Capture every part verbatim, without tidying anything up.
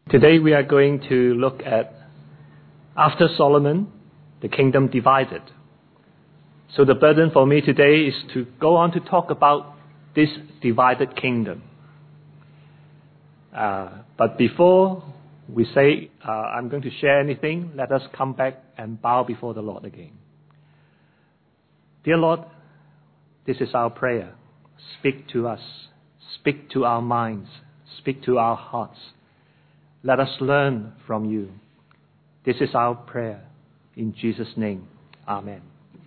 Today we are going to look at, after Solomon, the kingdom divided. So the burden for me today is to go on to talk about this divided kingdom. Uh, but before we say uh, I'm going to share anything, let us come back and bow before the Lord again. Dear Lord, this is our prayer. Speak to us. Speak to our minds. Speak to our hearts. Let us learn from you. This is our prayer. In Jesus' name, amen.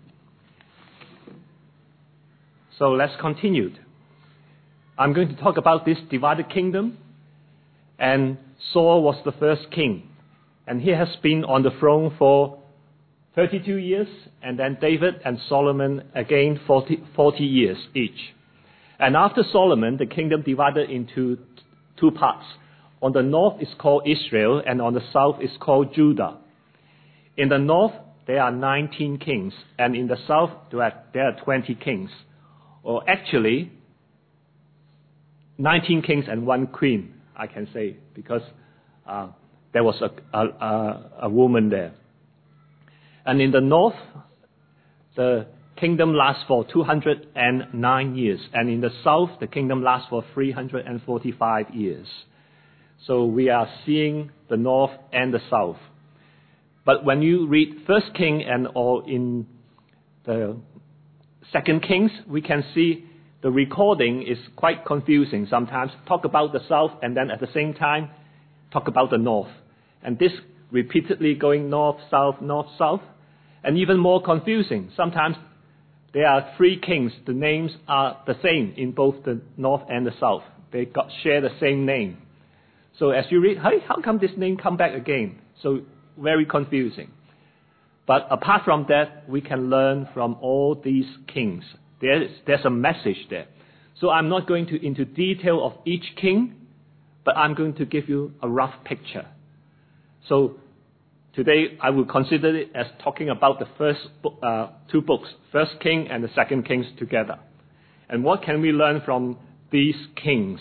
So let's continue. I'm going to talk about this divided kingdom. And Saul was the first king. And he has been on the throne for thirty-two years. And then David and Solomon again forty, forty years each. And after Solomon, the kingdom divided into two parts. On the north is called Israel, and on the south is called Judah. In the north, there are nineteen kings, and in the south, there are, there are twenty kings. Or actually, nineteen kings and one queen, I can say, because uh, there was a, a, a woman there. And in the north, the kingdom lasts for two hundred nine years, and in the south, the kingdom lasts for three hundred forty-five years. So we are seeing the north and the south. But when you read First King and or in the Second Kings, we can see the recording is quite confusing. Sometimes talk about the south and then at the same time talk about the north. And this repeatedly going north, south, north, south, and even more confusing. Sometimes there are three kings. The names are the same in both the north and the south. They got share the same name. So as you read, hey, how come this name come back again? So very confusing. But apart from that, we can learn from all these kings. There's, there's a message there. So I'm not going to into detail of each king, but I'm going to give you a rough picture. So today I will consider it as talking about the first book, uh, two books, First King and the Second Kings together. And what can we learn from these kings?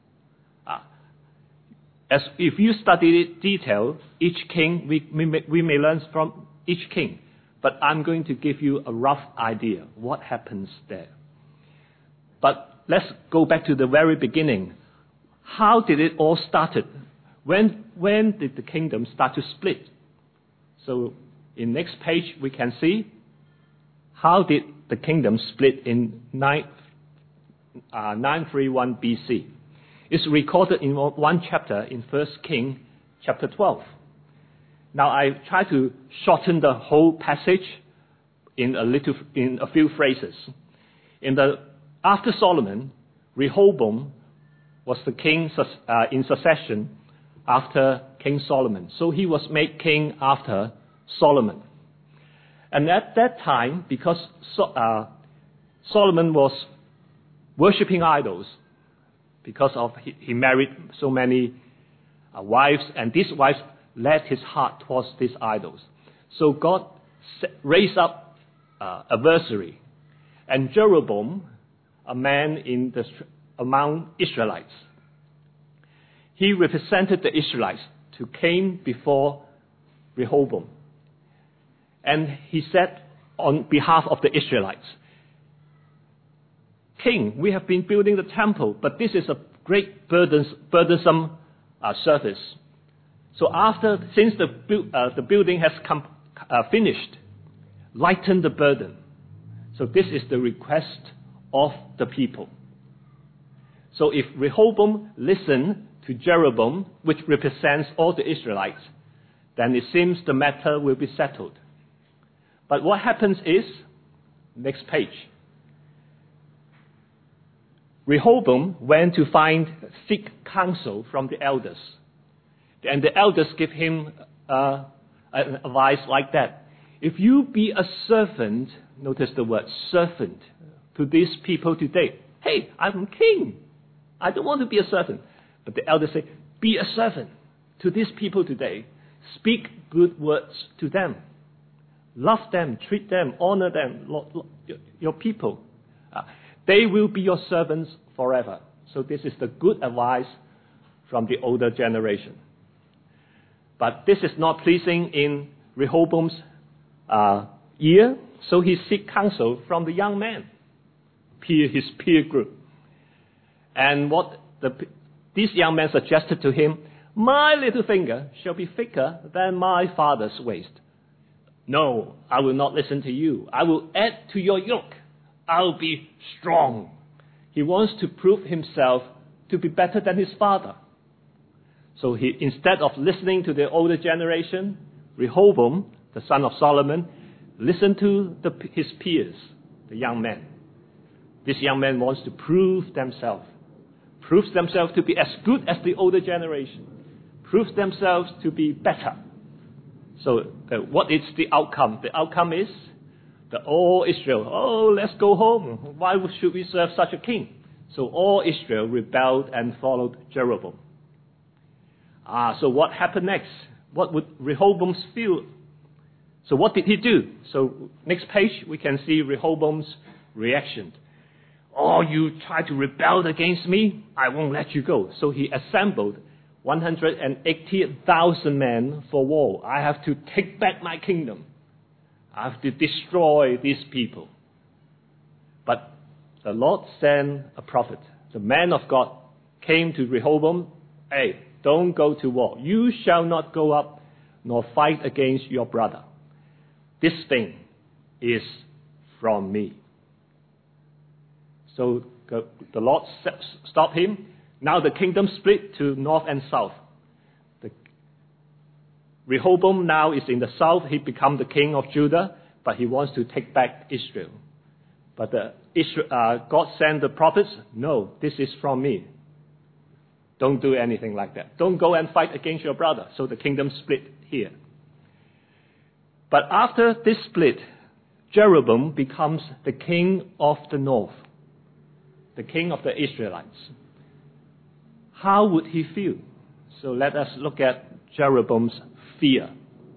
As if you study it detail, each king, we, we, may, we may learn from each king. But I'm going to give you a rough idea what happens there. But let's go back to the very beginning. How did it all started? When, when did the kingdom start to split? So in next page, we can see how did the kingdom split in nine thirty-one B C. It's recorded in one chapter in First King, chapter twelve. Now I try to shorten the whole passage in a little, in a few phrases. In the after Solomon, Rehoboam was the king uh, in succession after King Solomon. So he was made king after Solomon. And at that time, because so, uh, Solomon was worshipping idols, because of he, he married so many uh, wives, and these wives led his heart towards these idols. So God set, raised up uh, adversary, and Jeroboam, a man in the among Israelites, he represented the Israelites to came before Rehoboam, and he said on behalf of the Israelites, King, we have been building the temple, but this is a great burdens, burdensome uh, service. So after, since the, bu- uh, the building has come, uh, finished, lighten the burden. So this is the request of the people. So if Rehoboam listened to Jeroboam, which represents all the Israelites, then it seems the matter will be settled. But what happens is, next page, Rehoboam went to find, seek counsel from the elders. And the elders give him uh, an advice like that. If you be a servant, notice the word servant, to these people today. Hey, I'm king. I don't want to be a servant. But the elders say, be a servant to these people today. Speak good words to them. Love them, treat them, honor them, your people. Uh, They will be your servants forever. So this is the good advice from the older generation. But this is not pleasing in Rehoboam's uh, ear, so he seek counsel from the young man, peer, his peer group. And what the, this young man suggested to him, my little finger shall be thicker than my father's waist. No, I will not listen to you. I will add to your yoke. I'll be strong. He wants to prove himself to be better than his father. So he, instead of listening to the older generation, Rehoboam, the son of Solomon, listened to the, his peers, the young men. This young man wants to prove themselves, proves themselves to be as good as the older generation, proves themselves to be better. So uh, what is the outcome? The outcome is that all Israel, oh, let's go home. Why should we serve such a king? So all Israel rebelled and followed Jeroboam. Ah, so what happened next? What would Rehoboam feel? So what did he do? So next page, we can see Rehoboam's reaction. Oh, you try to rebel against me? I won't let you go. So he assembled one hundred eighty thousand men for war. I have to take back my kingdom. I have to destroy these people. But the Lord sent a prophet. The man of God came to Rehoboam. Hey, don't go to war. You shall not go up nor fight against your brother. This thing is from me. So the Lord stopped him. Now the kingdom split to north and south. The Rehoboam now is in the south. He become the king of Judah, but he wants to take back Israel. But the Israel, uh, God sent the prophets. No, this is from me. Don't do anything like that. Don't go and fight against your brother. So the kingdom split here. But after this split, Jeroboam becomes the king of the north, the king of the Israelites. How would he feel? So let us look at Jeroboam's fear.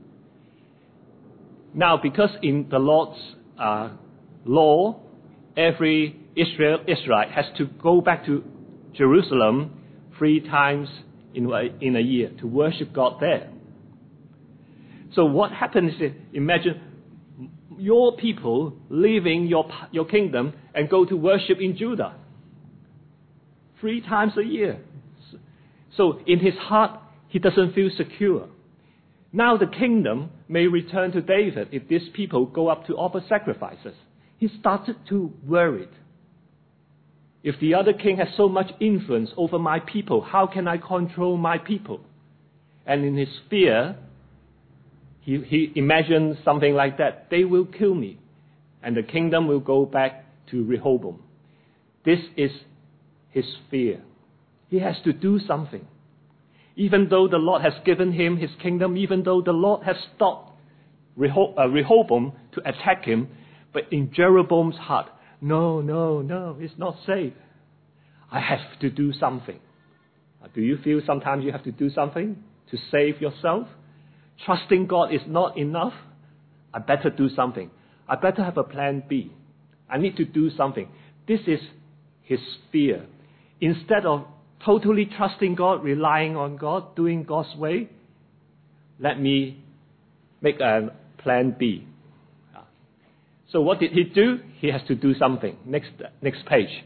Now, because in the Lord's uh, law, every Israel Israelite has to go back to Jerusalem three times in a, in a year to worship God there. So what happens is, imagine your people leaving your, your kingdom and go to worship in Judah three times a year. So in his heart, he doesn't feel secure. Now the kingdom may return to David if these people go up to offer sacrifices. He started to worry. If the other king has so much influence over my people, how can I control my people? And in his fear, he, he imagined something like that. They will kill me, and the kingdom will go back to Rehoboam. This is his fear. He has to do something. Even though the Lord has given him his kingdom, even though the Lord has stopped Reho- uh, Rehoboam to attack him, but in Jeroboam's heart, no, no, no, it's not safe. I have to do something. Do you feel sometimes you have to do something to save yourself? Trusting God is not enough. I better do something. I better have a plan B. I need to do something. This is his fear. Instead of totally trusting God, relying on God, doing God's way, let me make a plan B. So what did he do? He has to do something. Next, next page.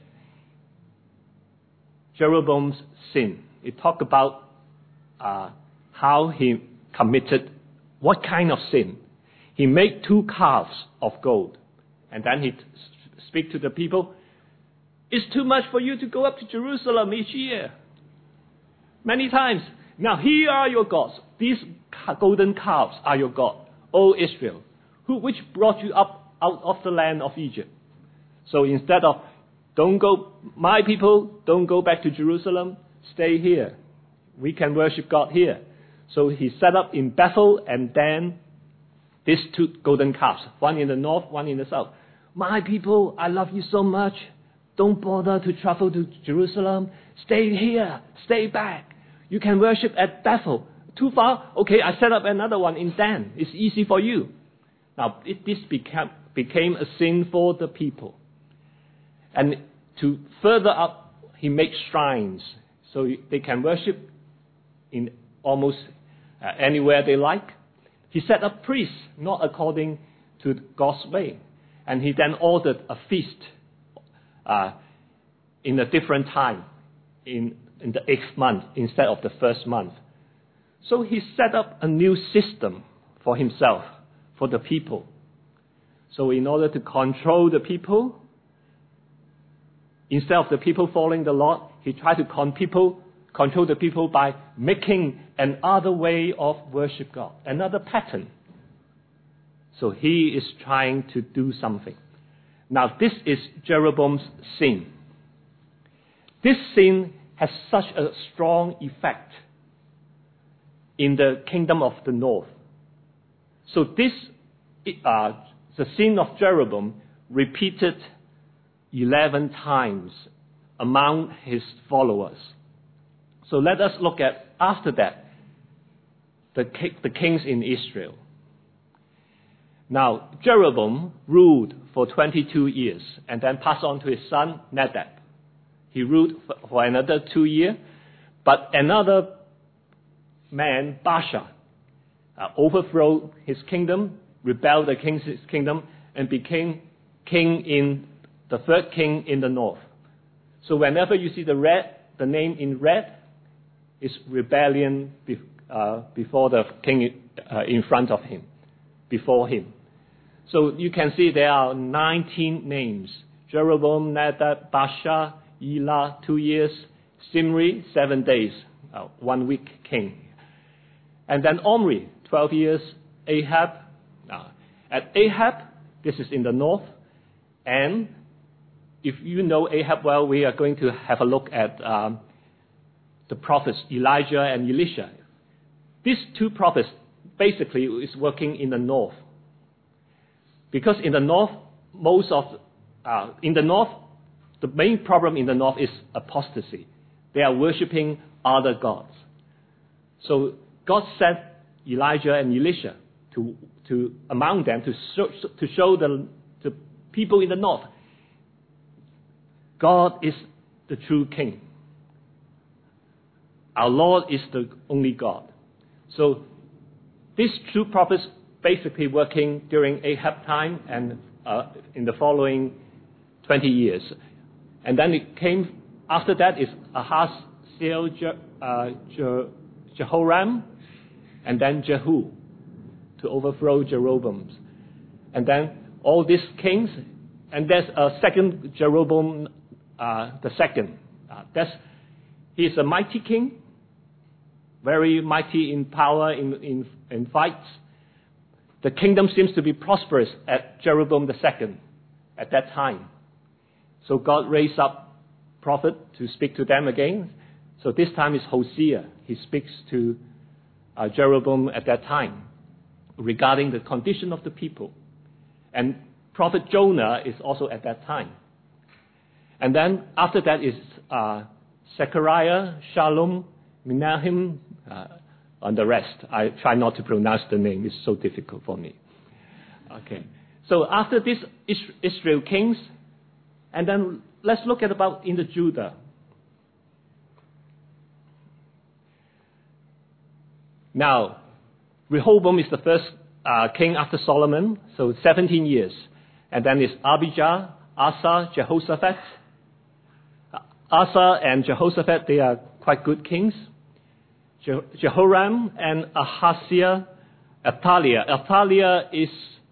Jeroboam's sin. It talks about uh, how he committed, what kind of sin. He made two calves of gold. And then he t- speak to the people, it's too much for you to go up to Jerusalem each year. Many times. Now here are your gods. These golden calves are your God, O Israel, who which brought you up out of the land of Egypt. So instead of, don't go, my people, don't go back to Jerusalem, stay here. We can worship God here. So he set up in Bethel and Dan these two golden calves, one in the north, one in the south. My people, I love you so much. Don't bother to travel to Jerusalem. Stay here. Stay back. You can worship at Bethel. Too far? Okay, I set up another one in Dan. It's easy for you. Now, it, this became, became a sin for the people. And to further up, he makes shrines so they can worship in almost uh, anywhere they like. He set up priests, not according to God's way. And he then ordered a feast uh, in a different time, in, in the eighth month instead of the first month. So he set up a new system for himself, for the people. So in order to control the people, instead of the people following the Lord, he tried to con people, control the people by making another way of worship God, another pattern. So he is trying to do something. Now this is Jeroboam's sin. This sin has such a strong effect in the kingdom of the north. So this, uh, the sin of Jeroboam repeated eleven times among his followers. So let us look at, after that, the, the kings in Israel. Now, Jeroboam ruled for twenty-two years and then passed on to his son Nadab. He ruled for another two years, but another man, Baasha, uh, overthrew his kingdom, rebelled against his kingdom, and became king in the third king in the north. So whenever you see the red, the name in red, is rebellion be, uh, before the king uh, in front of him, before him. So you can see there are nineteen names: Jeroboam, Nadab, Baasha, Elah, two years, Zimri, seven days, uh, one week king. And then Omri, twelve years, Ahab. Uh, at Ahab, this is in the north. And if you know Ahab well, we are going to have a look at um, the prophets, Elijah and Elisha. These two prophets basically is working in the north. Because in the north, most of, uh, in the north, the main problem in the north is apostasy. They are worshipping other gods. So God sent Elijah and Elisha to, to among them to show, to show the, the people in the north, God is the true king. Our Lord is the only God. So these two prophets basically working during Ahab time and uh, in the following twenty years. And then it came, after that is Ahaziel, Je, uh, Je, Jehoram, and then Jehu to overthrow Jeroboam. And then all these kings, and there's a second Jeroboam, uh, the second. Uh, that's, he is a mighty king, very mighty in power, in, in, in fights. The kingdom seems to be prosperous at Jeroboam the second at that time. So God raised up prophet to speak to them again. So this time is Hosea. He speaks to uh, Jeroboam at that time regarding the condition of the people. And prophet Jonah is also at that time. And then after that is uh, Zechariah, Shalom, Menahem, uh, and the rest. I try not to pronounce the name. It's so difficult for me. Okay. So after these Israel kings, and then let's look at about in the Judah. Now, Rehoboam is the first uh, king after Solomon, so seventeen years. And then is Abijah, Asa, Jehoshaphat. Asa and Jehoshaphat, they are quite good kings. Je- Jehoram and Ahaziah, Athaliah. Athaliah is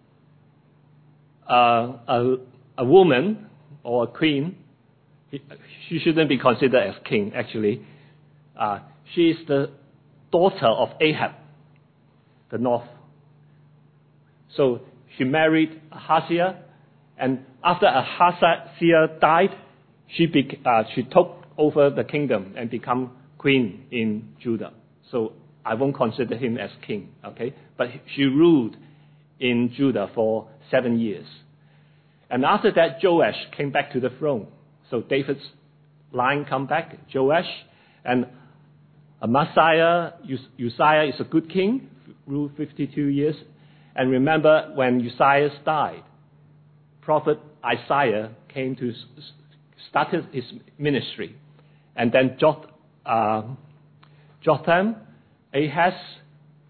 uh, a, a woman or a queen. She shouldn't be considered as king, actually. Uh, she is the daughter of Ahab, the north. So she married Ahaziah, and after Ahaziah died, she, bec- uh, she took over the kingdom and became queen in Judah. So I won't consider him as king, okay? But she ruled in Judah for seven years. And after that, Joash came back to the throne. So David's line come back, Joash, and Amaziah, Uzziah is a good king, ruled fifty-two years. And remember, when Uzziah died, prophet Isaiah came to started his ministry. And then Jot, uh, Jotham, Ahaz,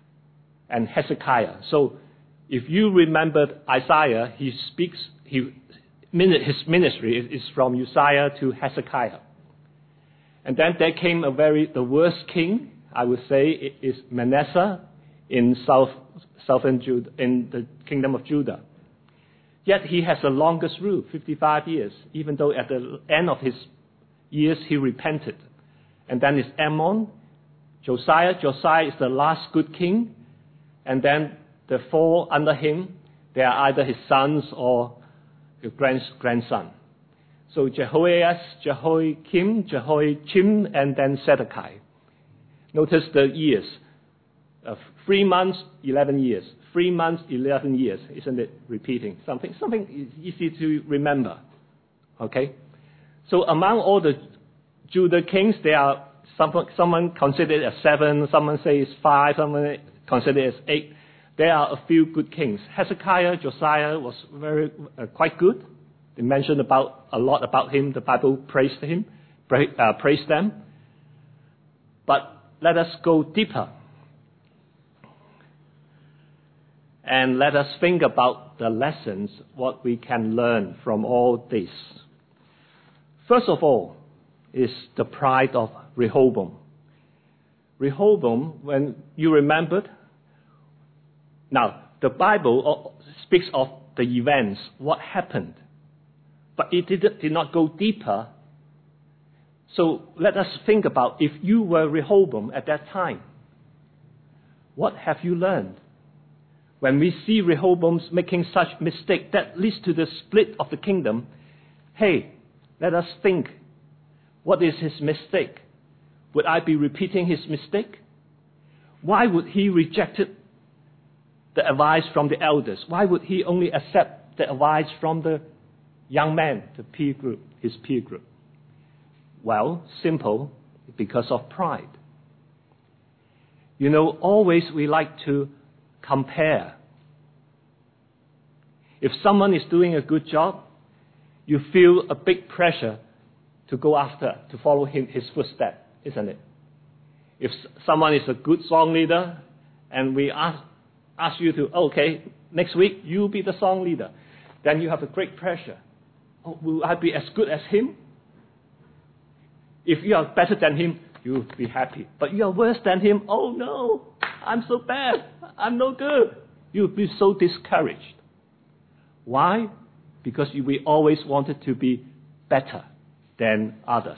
and Hezekiah. So if you remembered Isaiah, he speaks, he, his ministry is from Uzziah to Hezekiah. And then there came a very, the worst king, I would say, is Manasseh in south, southern Judah, in the kingdom of Judah. Yet he has the longest rule, fifty-five years, even though at the end of his years he repented. And then it's Ammon, Josiah. Josiah is the last good king. And then the four under him, they are either his sons or his grandson. So Jehoias, Jehoiakim, Jehoiachim, and then Zedekiah. Notice the years. Uh, three months, eleven years. Three months, eleven years. Isn't it repeating? Something, something easy to remember. Okay? So among all the Judah kings, there are some, someone considered as seven, someone says five, someone considered as eight. There are a few good kings. Hezekiah, Josiah was very uh, quite good. They mentioned about a lot about him. The Bible praised him, pra- uh, praised them. But let us go deeper. And let us think about the lessons, what we can learn from all this. First of all, is the pride of Rehoboam. Rehoboam, when you remembered, now the Bible speaks of the events, what happened, but it did, did not go deeper. So let us think about if you were Rehoboam at that time, what have you learned? When we see Rehoboam making such mistake that leads to the split of the kingdom, hey, let us think, what is his mistake? Would I be repeating his mistake? Why would he reject the advice from the elders? Why would he only accept the advice from the young man, the peer group, his peer group? Well, simple, because of pride. You know, always we like to compare. If someone is doing a good job, you feel a big pressure to go after, to follow him, his footsteps, isn't it? If someone is a good song leader, and we ask, ask you to, okay, next week you be the song leader, then you have a great pressure. Oh, will I be as good as him? If you are better than him, you'll be happy. But you are worse than him, oh no, I'm so bad, I'm no good. You'll be so discouraged. Why? Because we always wanted to be better than others.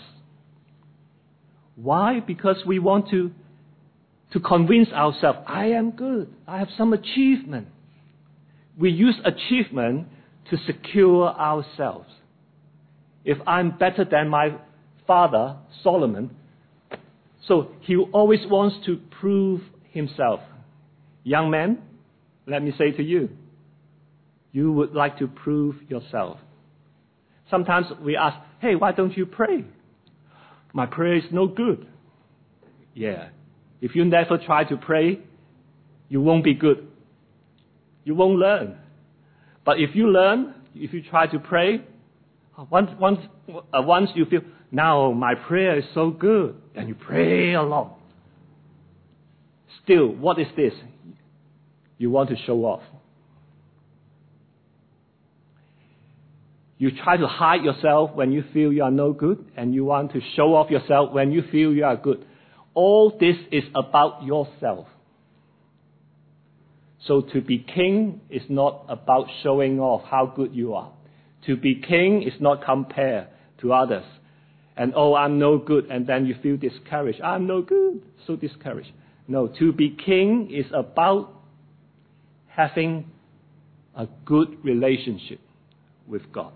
Why? Because we want to, to convince ourselves, I am good, I have some achievement. We use achievement to secure ourselves. If I'm better than my father, Solomon, so he always wants to prove himself. Young man, let me say to you, you would like to prove yourself. Sometimes we ask, hey, why don't you pray? My prayer is no good. Yeah. If you never try to pray, you won't be good. You won't learn. But if you learn, if you try to pray, once, once, uh, once you feel, now my prayer is so good, then you pray a lot. Still, what is this? You want to show off. You try to hide yourself when you feel you are no good, and you want to show off yourself when you feel you are good. All this is about yourself. So to be king is not about showing off how good you are. To be king is not compare to others. And oh, I'm no good, and then you feel discouraged. I'm no good, so discouraged. No, to be king is about having a good relationship with God.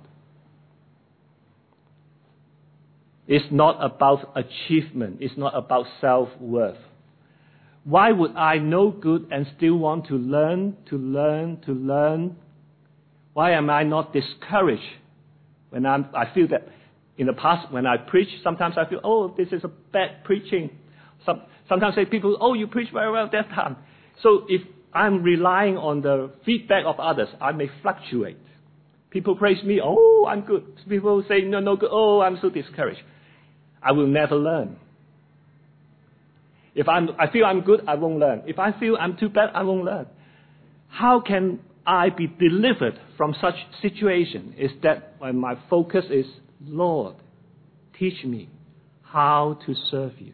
It's not about achievement. It's not about self-worth. Why would I know good and still want to learn, to learn, to learn? Why am I not discouraged when I'm, I feel that in the past when I preach, sometimes I feel, oh, this is a bad preaching. Some, sometimes I say people, oh, you preach very well that time. So if I'm relying on the feedback of others, I may fluctuate. People praise me, oh, I'm good. People say, no, no good, oh, I'm so discouraged. I will never learn. If I'm, I feel I'm good, I won't learn. If I feel I'm too bad, I won't learn. How can I be delivered from such situation? Is that when my focus is, Lord, teach me how to serve you.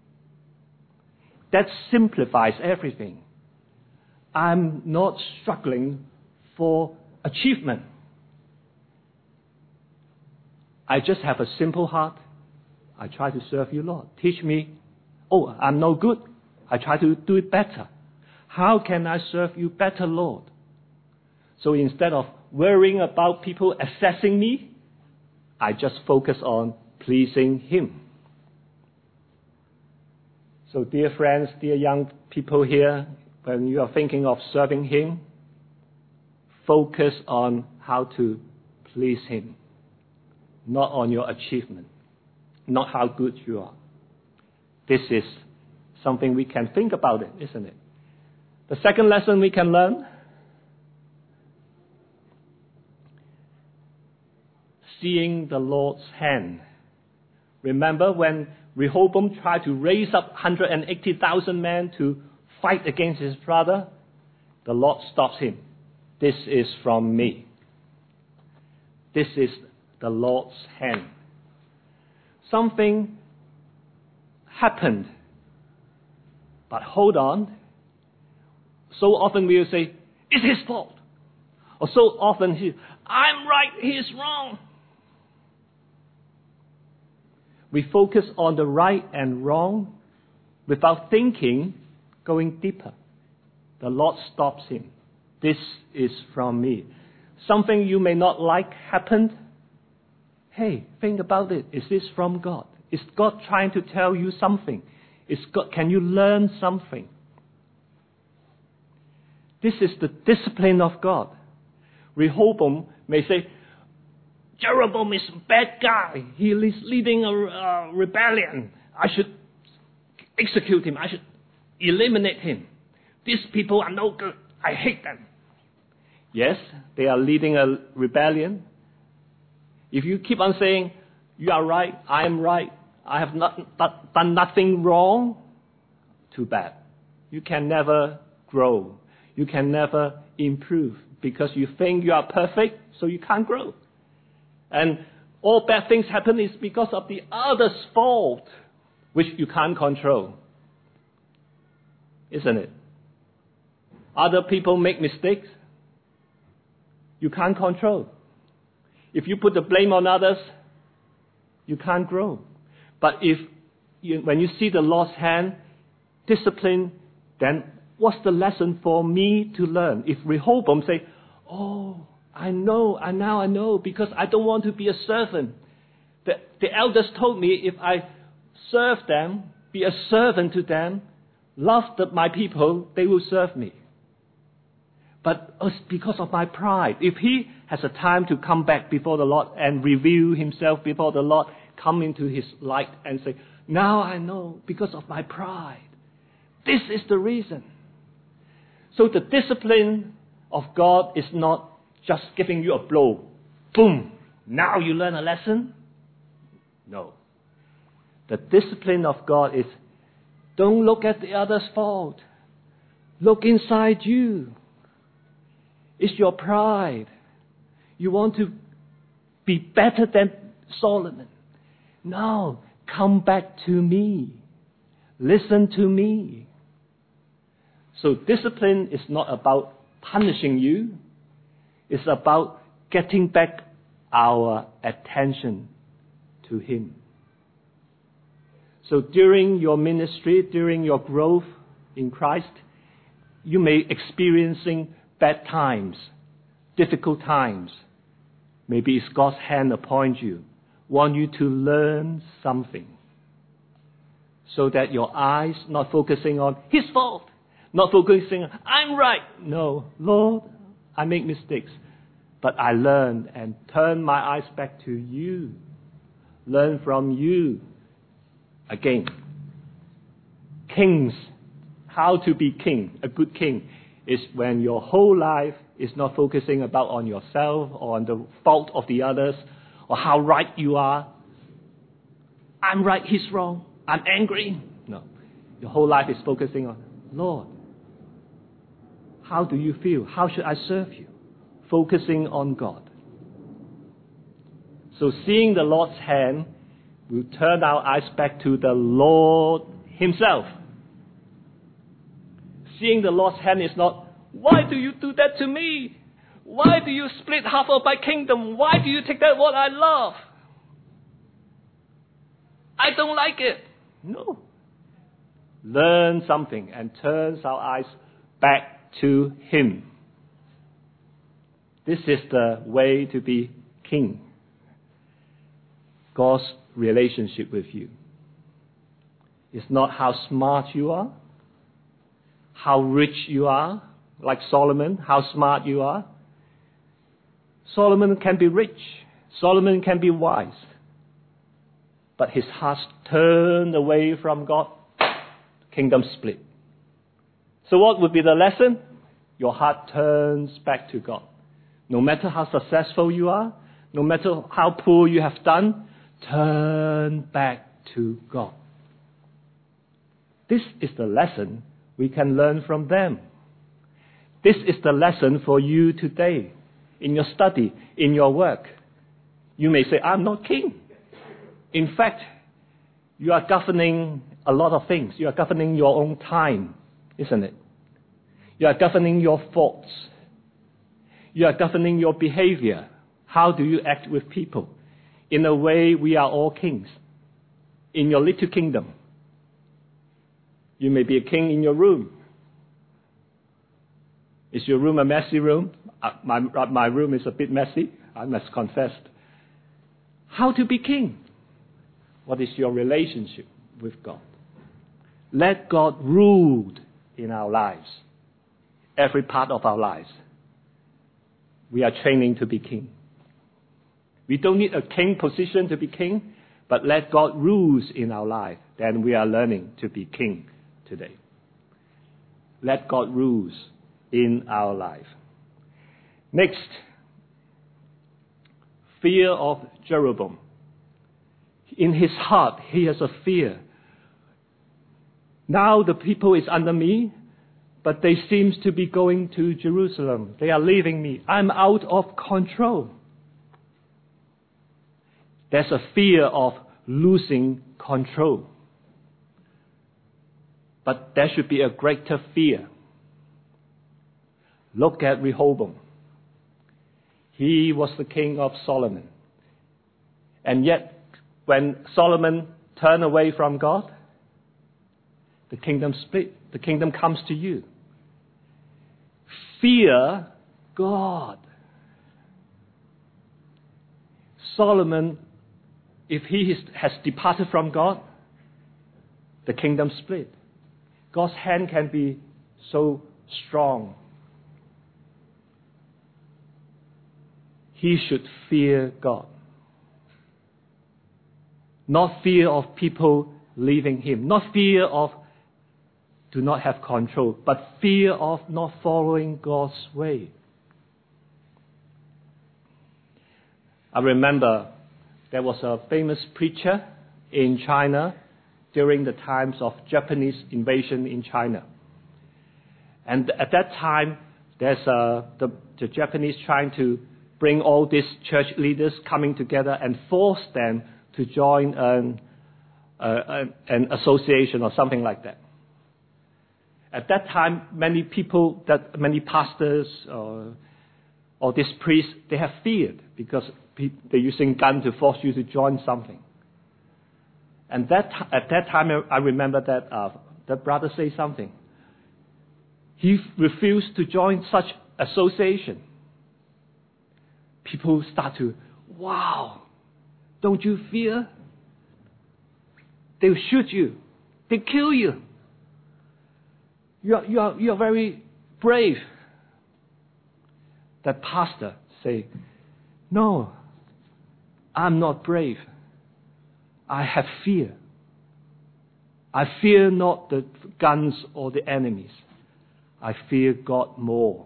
That simplifies everything. I'm not struggling for achievement. I just have a simple heart. I try to serve you, Lord. Teach me. Oh, I'm no good. I try to do it better. How can I serve you better, Lord? So instead of worrying about people assessing me, I just focus on pleasing Him. So dear friends, dear young people here, when you are thinking of serving Him, focus on how to please Him, not on your achievement, not how good you are. This is something we can think about it, isn't it? The second lesson we can learn, seeing the Lord's hand. Remember when Rehoboam tried to raise up one hundred eighty thousand men to fight against his brother? The Lord stops him. This is from me. This is the Lord's hand. Something happened. But hold on. So often we will say, it's his fault. Or so often, he, I'm right, he is wrong. We focus on the right and wrong without thinking, going deeper. The Lord stops him. This is from me. Something you may not like happened. Hey, think about it. Is this from God? Is God trying to tell you something? Is God, can you learn something? This is the discipline of God. Rehoboam may say, Jeroboam is a bad guy. He is leading a uh, rebellion. I should execute him. I should eliminate him. These people are no good. I hate them. Yes, they are leading a rebellion. If you keep on saying, you are right, I am right, I have not, not, done nothing wrong, too bad. You can never grow. You can never improve because you think you are perfect, so you can't grow. And all bad things happen is because of the other's fault, which you can't control. Isn't it? Other people make mistakes. You can't control. If you put the blame on others, you can't grow. But if you, when you see the Lord's hand, discipline, then what's the lesson for me to learn? If Rehoboam say, oh, I know, and now I know, because I don't want to be a servant. The, the elders told me if I serve them, be a servant to them, love the, my people, they will serve me. But it's because of my pride. If he has a time to come back before the Lord and reveal himself before the Lord, come into his light and say, now I know because of my pride. This is the reason. So the discipline of God is not just giving you a blow. Boom! Now you learn a lesson. No. The discipline of God is, don't look at the other's fault. Look inside you. It's your pride. You want to be better than Solomon. No, come back to me. Listen to me. So discipline is not about punishing you. It's about getting back our attention to Him. So during your ministry, during your growth in Christ, you may experiencing bad times, difficult times. Maybe it's God's hand upon you, want you to learn something. So that your eyes not focusing on His fault, not focusing on, I'm right. No, Lord, I make mistakes. But I learn and turn my eyes back to you. Learn from you. Again, kings, how to be king, a good king, is when your whole life is not focusing about on yourself or on the fault of the others or how right you are. I'm right, he's wrong. I'm angry. No. Your whole life is focusing on, Lord, how do you feel? How should I serve you? Focusing on God. So seeing the Lord's hand will turn our eyes back to the Lord Himself. Seeing the Lord's hand is not, why do you do that to me? Why do you split half of my kingdom? Why do you take that what I love? I don't like it. No. Learn something and turns our eyes back to Him. This is the way to be king. God's relationship with you. It's not how smart you are, how rich you are, like Solomon, how smart you are. Solomon can be rich. Solomon can be wise. But his heart turned away from God. Kingdom split. So what would be the lesson? Your heart turns back to God. No matter how successful you are, no matter how poor you have done, turn back to God. This is the lesson we can learn from them. This is the lesson for you today, in your study, in your work. You may say, I'm not king. In fact, you are governing a lot of things. You are governing your own time, isn't it? You are governing your thoughts. You are governing your behavior. How do you act with people? In a way, we are all kings. In your little kingdom. You may be a king in your room. Is your room a messy room? Uh, my, uh, my room is a bit messy, I must confess. How to be king? What is your relationship with God? Let God rule in our lives. Every part of our lives. We are training to be king. We don't need a king position to be king, but let God rule in our life. Then we are learning to be king today. Let God rule in our life. Next, fear of Jeroboam. In his heart, he has a fear. Now the people is under me, but they seem to be going to Jerusalem. They are leaving me. I'm out of control. There's a fear of losing control. But there should be a greater fear. Look at Rehoboam. He was the king of Solomon. And yet, when Solomon turned away from God, the kingdom split. The kingdom comes to you. Fear God. Solomon, if he has departed from God, the kingdom split. God's hand can be so strong. He should fear God. Not fear of people leaving him. Not fear of do not have control, but fear of not following God's way. I remember there was a famous preacher in China during the times of Japanese invasion in China. And at that time, there's a, the, the Japanese trying to bring all these church leaders coming together and force them to join an, uh, an association or something like that. At that time, many people, that many pastors or, or these priests, they have feared because they're using guns to force you to join something. And that at that time, I remember that uh, the brother said something. He refused to join such association. People start to, wow, don't you fear? They'll shoot you. They'll kill you. You're, you're, you're very brave. That pastor say, no, I'm not brave. I have fear. I fear not the guns or the enemies. I fear God more.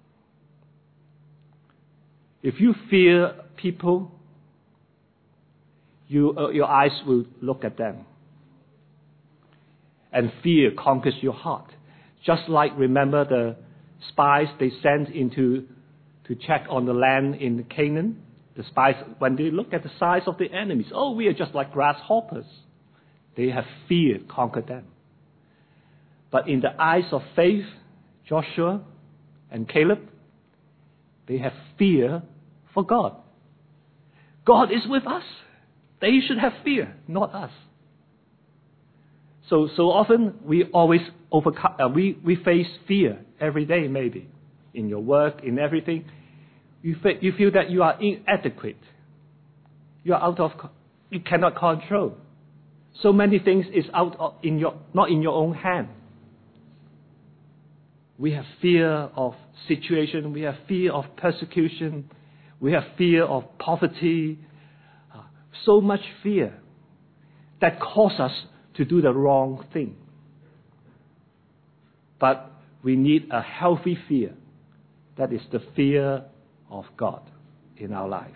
If you fear people, you, uh, your eyes will look at them. and fear conquers your heart. Just like, remember the spies they sent into to check on the land in Canaan? The spies, when they look at the size of the enemies, oh, we are just like grasshoppers. They have fear conquered them. But in the eyes of faith, Joshua and Caleb, they have fear for God. God is with us. They should have fear, not us. So, so often we always overcome, uh, we, we face fear every day maybe. In your work, in everything. You, fe- you feel that you are inadequate. You are out of, you cannot control. So many things is out of, in your, not in your own hand. We have fear of situation. We have fear of persecution. We have fear of poverty. Uh, so much fear that causes us to do the wrong thing. But we need a healthy fear. That is the fear of God in our life.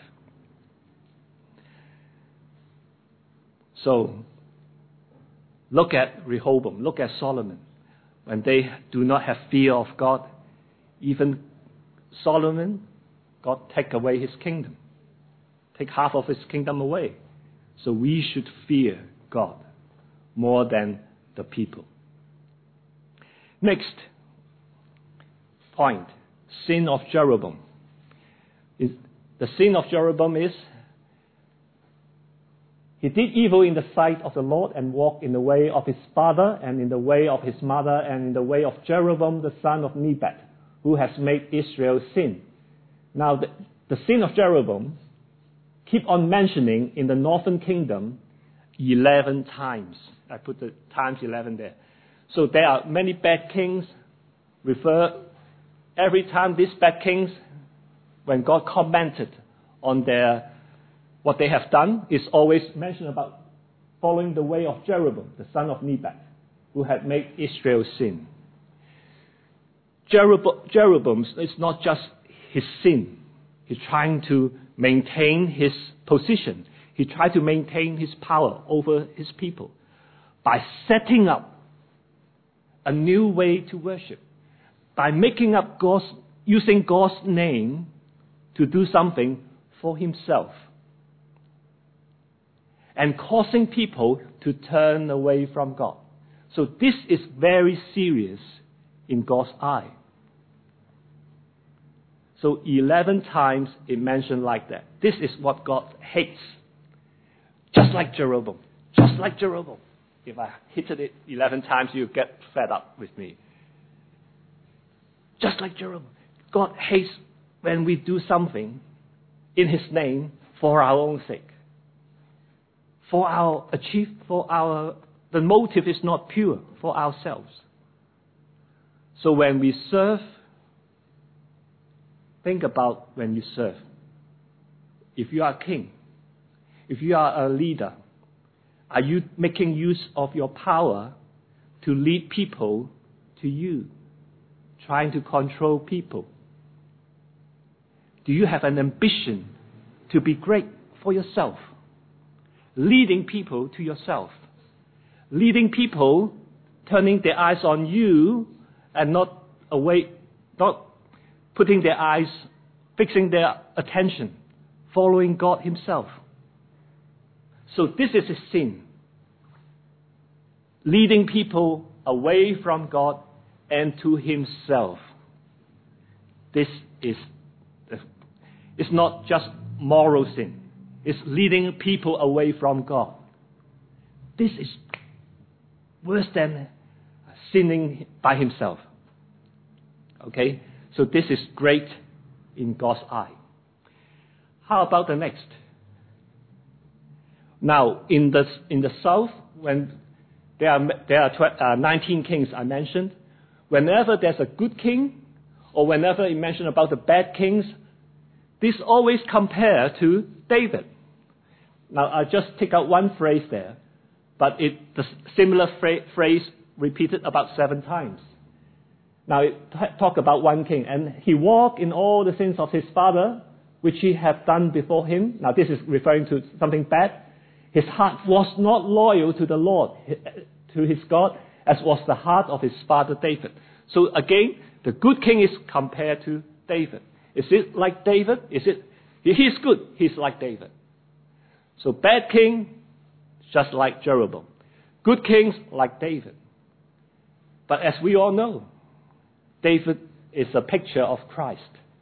So, look at Rehoboam, look at Solomon. When they do not have fear of God, even Solomon, God take away his kingdom. Take half of his kingdom away. So we should fear God more than the people. Next point, sin of Jeroboam. Is, the sin of Jeroboam is he did evil in the sight of the Lord and walked in the way of his father and in the way of his mother and in the way of Jeroboam the son of Nebat, who has made Israel sin. Now the, the sin of Jeroboam keep on mentioning in the northern kingdom eleven times. I put the times eleven there. So there are many bad kings. Refer every time these bad kings, when God commented on their what they have done, is always mentioned about following the way of Jeroboam, the son of Nebat, who had made Israel sin. Jeroboam, Jeroboam is not just his sin. He's trying to maintain his position. He tried to maintain his power over his people by setting up a new way to worship, by making up God's, using God's name to do something for himself, and causing people to turn away from God. So this is very serious in God's eye. So eleven times it mentioned like that. This is what God hates. Just like Jeroboam. Just like Jeroboam. If I hit it eleven times, you get fed up with me. Just like Jeroboam. God hates when we do something in his name for our own sake. For our achieve, for our, the motive is not pure for ourselves. So when we serve, think about when you serve. If you are a king, if you are a leader, are you making use of your power to lead people to you, trying to control people? Do you have an ambition to be great for yourself? Leading people to yourself. Leading people, turning their eyes on you and not away, not putting their eyes, fixing their attention, following God himself. So this is a sin. Leading people away from God and to himself. This is, it's not just moral sin. It's leading people away from God. This is worse than sinning by himself. Okay? So this is great in God's eye. How about the next? Now, in the, in the south, when there are, there are tw- uh, nineteen kings I mentioned, whenever there's a good king, or whenever it mentioned about the bad kings, this always compare to David. Now, I'll just take out one phrase there, but it, the similar fra- phrase repeated about seven times. Now, it t- talk about one king, and he walked in all the sins of his father, which he had done before him. Now, this is referring to something bad. His heart was not loyal to the Lord, to his God, as was the heart of his father David. So again, the good king is compared to David. Is it like David? Is it? He is good. He's like David. So bad king, just like Jeroboam. Good kings, like David. But as we all know, David is a picture of Christ.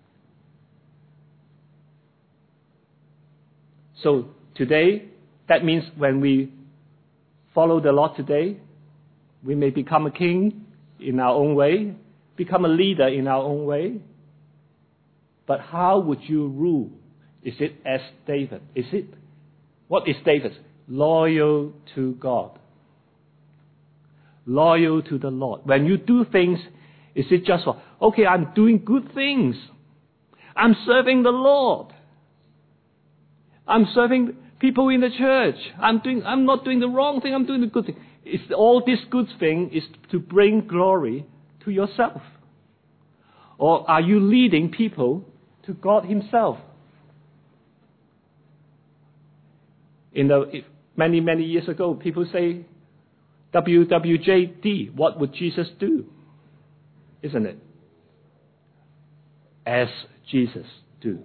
So today, that means when we follow the Lord today, we may become a king in our own way, become a leader in our own way. But how would you rule? Is it as David? Is it? What is David? Loyal to God. Loyal to the Lord. When you do things, is it just for, okay, I'm doing good things. I'm serving the Lord. I'm serving people in the church. I'm doing, I'm not doing the wrong thing, I'm doing the good thing. Is all this good thing is to bring glory to yourself? Or are you leading people to God Himself? In the many, many years ago, people say, W W J D, what would Jesus do? Isn't it? As Jesus do.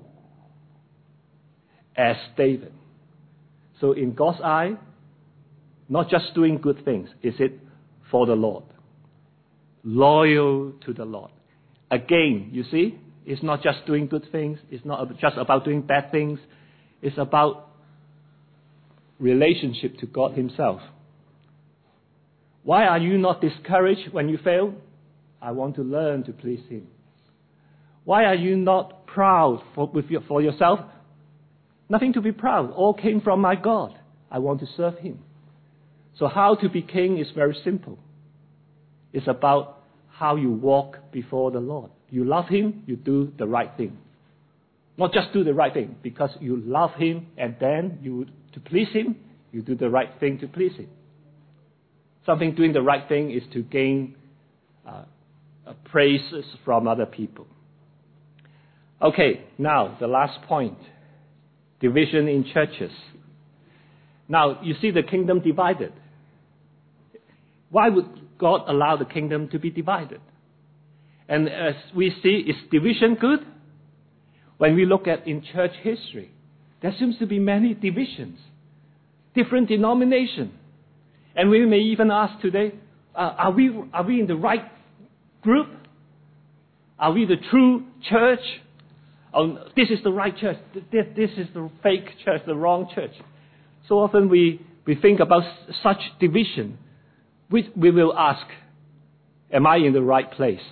As David. So in God's eye, not just doing good things, is it for the Lord? Loyal to the Lord. Again, you see, it's not just doing good things, it's not just about doing bad things, it's about relationship to God Himself. Why are you not discouraged when you fail? I want to learn to please Him. Why are you not proud for, with your, for yourself? Nothing to be proud. All came from my God. I want to serve Him. So how to be king is very simple. It's about how you walk before the Lord. You love Him, you do the right thing. Not just do the right thing, because you love Him and then you, to please Him, you do the right thing to please Him. Something doing the right thing is to gain uh, uh, praises from other people. Okay, now the last point. Division in churches. Now, you see the kingdom divided. Why would God allow the kingdom to be divided? And as we see, is division good? When we look at in church history, there seems to be many divisions, different denominations. And we may even ask today, uh, are we are we in the right group? Are we the true church? Oh, this is the right church. This, this is the fake church, the wrong church. So often we, we think about such division. We, we will ask, am I in the right place?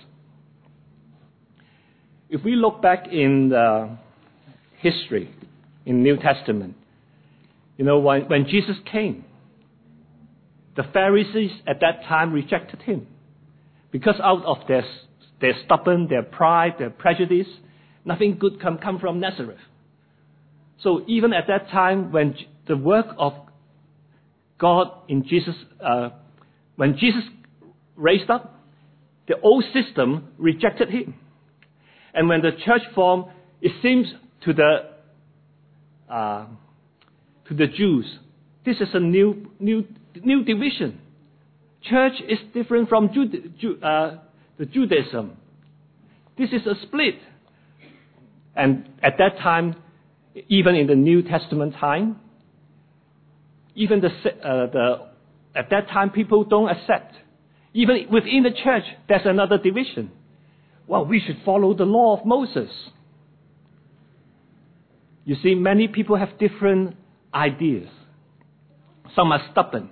If we look back in the history, in New Testament, you know, when, when Jesus came, the Pharisees at that time rejected Him. Because out of their, their stubborn, their pride, their prejudice, nothing good can come from Nazareth. So even at that time, when the work of God in Jesus, uh, when Jesus raised up, the old system rejected Him. And when the church formed, it seems to the uh, to the Jews, this is a new new new division. Church is different from Jude, Ju, uh, the Judaism. This is a split. And at that time, even in the New Testament time, even the, uh, the at that time people don't accept. Even within the church, there's another division. Well, we should follow the law of Moses. You see, many people have different ideas. Some are stubborn.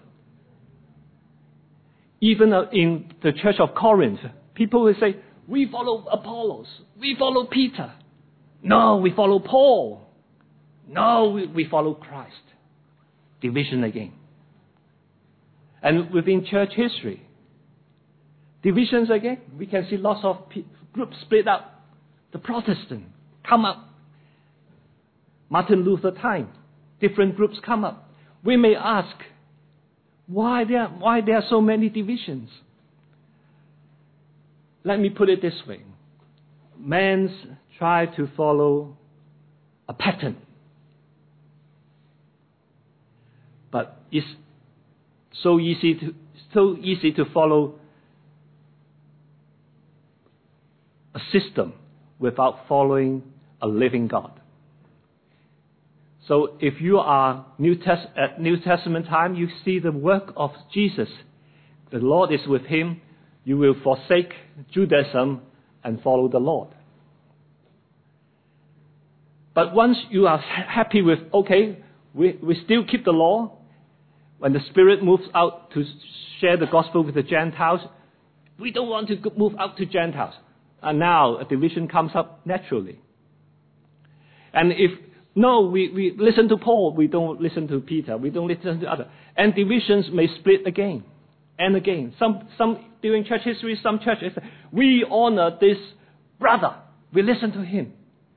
Even in the church of Corinth, people will say, we follow Apollos, we follow Peter. No, we follow Paul. No, we, we follow Christ. Division again. And within church history, divisions again. We can see lots of pe- groups split up. The Protestant come up. Martin Luther time, different groups come up. We may ask, why there, why there are so many divisions? Let me put it this way. Man's try to follow a pattern. But it's so easy to so easy to follow a system without following a living God. So if you are New Test- at New Testament time, you see the work of Jesus. The Lord is with him. You will forsake Judaism and follow the Lord. But once you are happy with, okay, we, we still keep the law, when the Spirit moves out to share the gospel with the Gentiles, we don't want to move out to Gentiles. And now a division comes up naturally. And if, no, we, we listen to Paul, we don't listen to Peter, we don't listen to others. And divisions may split again and again. Some, some during church history, some churches say, we honor this brother, we listen to him.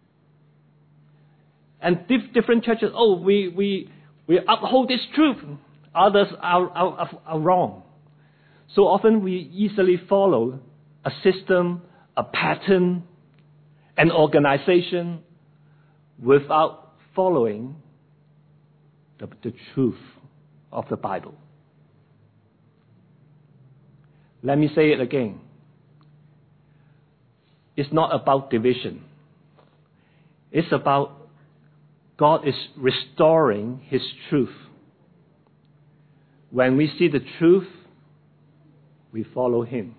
And dif- different churches, oh, we, we, we uphold this truth. Others are, are, are wrong. So often we easily follow a system, a pattern, an organization without following the, the truth of the Bible. Let me say it again. It's not about division. It's about God is restoring His truth. When we see the truth, we follow Him.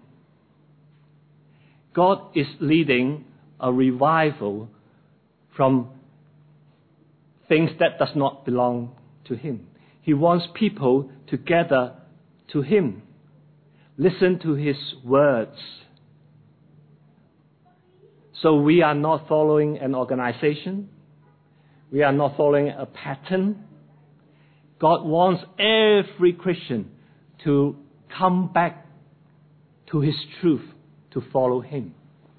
God is leading a revival from things that does not belong to Him. He wants people to gather to Him, listen to His words. So we are not following an organization. We are not following a pattern. God wants every Christian to come back to His truth, to follow Him.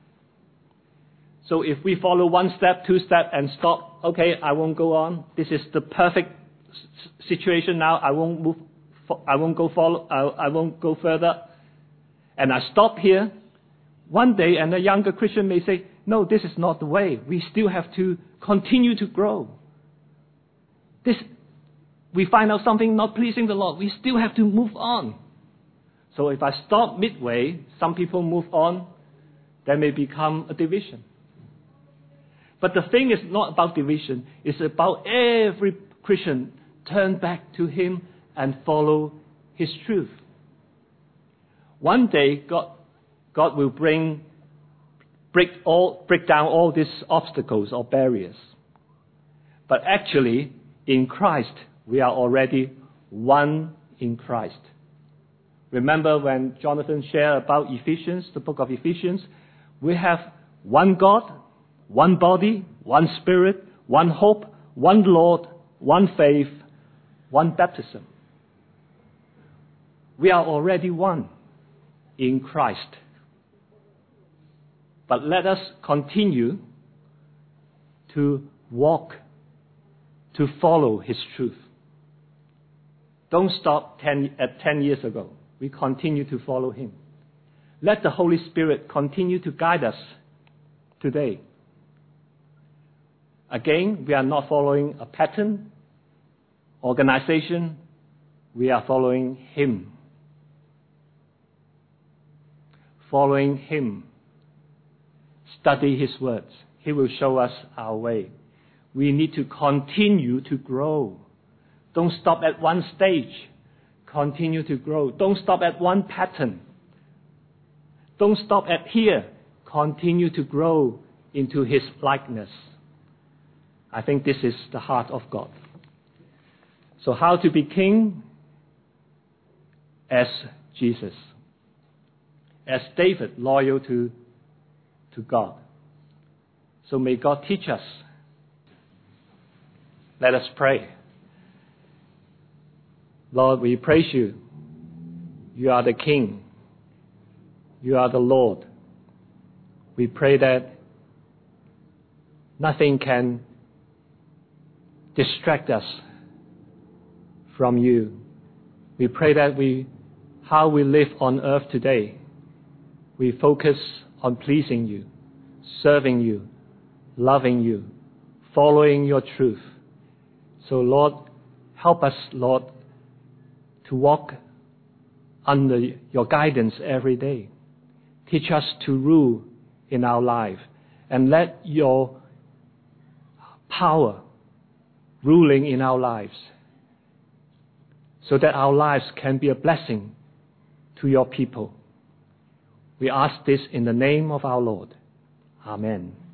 So if we follow one step, two steps, and stop, okay, I won't go on. This is the perfect s- situation now. I won't move. I won't go follow. I, I won't go further. And I stop here. One day, and a younger Christian may say, "No, this is not the way. We still have to continue to grow. This, we find out something not pleasing the Lord. We still have to move on." So if I stop midway, some people move on, there may become a division. But the thing is not about division. It's about every Christian turn back to Him and follow His truth. One day, God, God will bring, break all, break down all these obstacles or barriers. But actually, in Christ, we are already one in Christ. Remember when Jonathan shared about Ephesians, the book of Ephesians, we have one God, one body, one Spirit, one hope, one Lord, one faith, one baptism. We are already one in Christ. But let us continue to walk, to follow His truth. Don't stop ten, at ten years ago. We continue to follow Him. Let the Holy Spirit continue to guide us today. Again, we are not following a pattern, organization. We are following Him. Following Him. Study His words. He will show us our way. We need to continue to grow. Don't stop at one stage. Continue to grow. Don't stop at one pattern. Don't stop at here. Continue to grow into His likeness. I think this is the heart of God. So how to be king? As Jesus. As David, loyal to, to God. So may God teach us. Let us pray. Lord, we praise You. You are the King. You are the Lord. We pray that nothing can distract us from You. We pray that we, how we live on earth today, we focus on pleasing You, serving You, loving You, following Your truth. So Lord, help us, Lord, to walk under your guidance every day. Teach us to rule in our life, and let your power ruling in our lives, so that our lives can be a blessing to your people. We ask this in the name of our Lord. Amen.